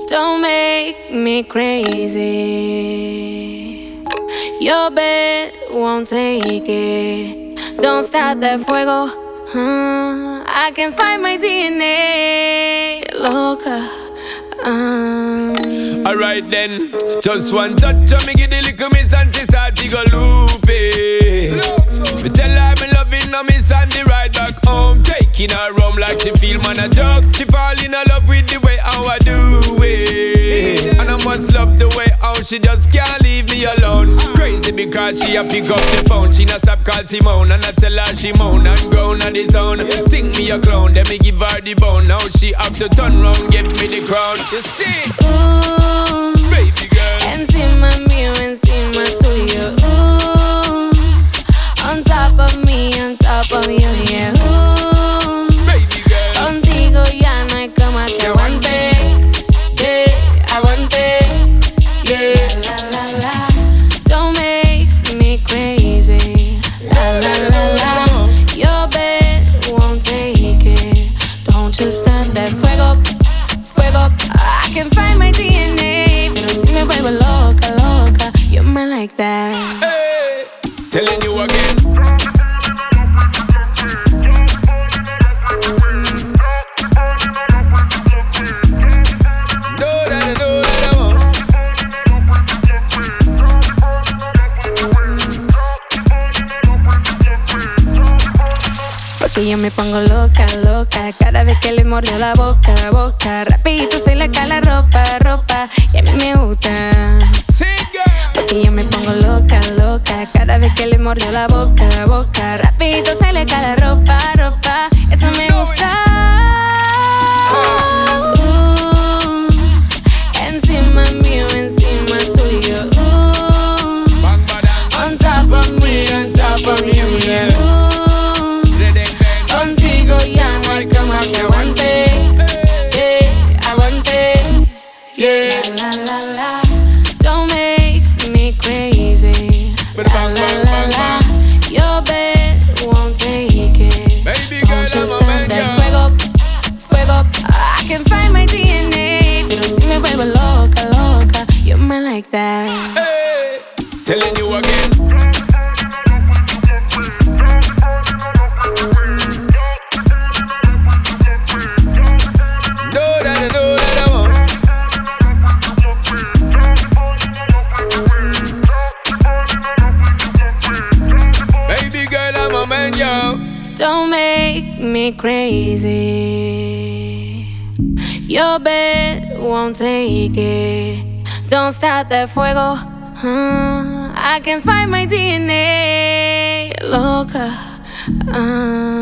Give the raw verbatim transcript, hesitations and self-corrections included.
Don't make me crazy. Your bed won't take it. Don't start that fuego. Uh, I can find my D N A. Loca. Um. Alright then, just one touch of me give the little miss and she start to go loopy. Me tell her me loving her miss and the ride back home, taking her home like she feel man a joke. She fall in love with the way how I do it, and I must love the way how she just can't leave me alone. Crazy because she a pick up the phone, she not stop call Simone, and I tell her she moan and groan on the zone. Think me a clown, then me give her the bone. Now she have to turn round, give me the crown. You see? Ooh, baby girl. Encima mío, encima tuyo. Ooh, on top of me, on top of you, yeah. Ooh, baby girl. Contigo ya no hay cama que aguante. Yeah, aguante. Yeah, la la la. Don't make me crazy. La la la la. Your bed won't take it. Don't just start that fuego. I can find my D N A. Pero si me vuelvo loca, loca. You're mine like that. Hey, telling you again. No, that, no, that, I want. Porque yo me pongo loca, loca. Cada vez que le mordió la boca, boca. Rapidito se le cae la ropa, ropa. Y a mí me gusta. Porque yo me pongo loca, loca. Cada vez que le mordió la boca, boca. Rapidito se le cae la ropa, ropa. Eso me gusta. Uh, encima mío, encima tuyo. Uh, on top of me, on top of you, yeah. Contigo ya no hay cama que aguante. Yeah, aguante. Yeah, la la la. Don't make me crazy. La la la la. Your bed won't take it. Baby Don't just start that fuego, fuego. I can find my D N A. Pero si me vuelvo loca, loca. You're mine like that. Hey, telling you again. Don't make me crazy. Your bed won't take it. Don't start that fuego. Uh, I can find my D N A. Loca. Uh.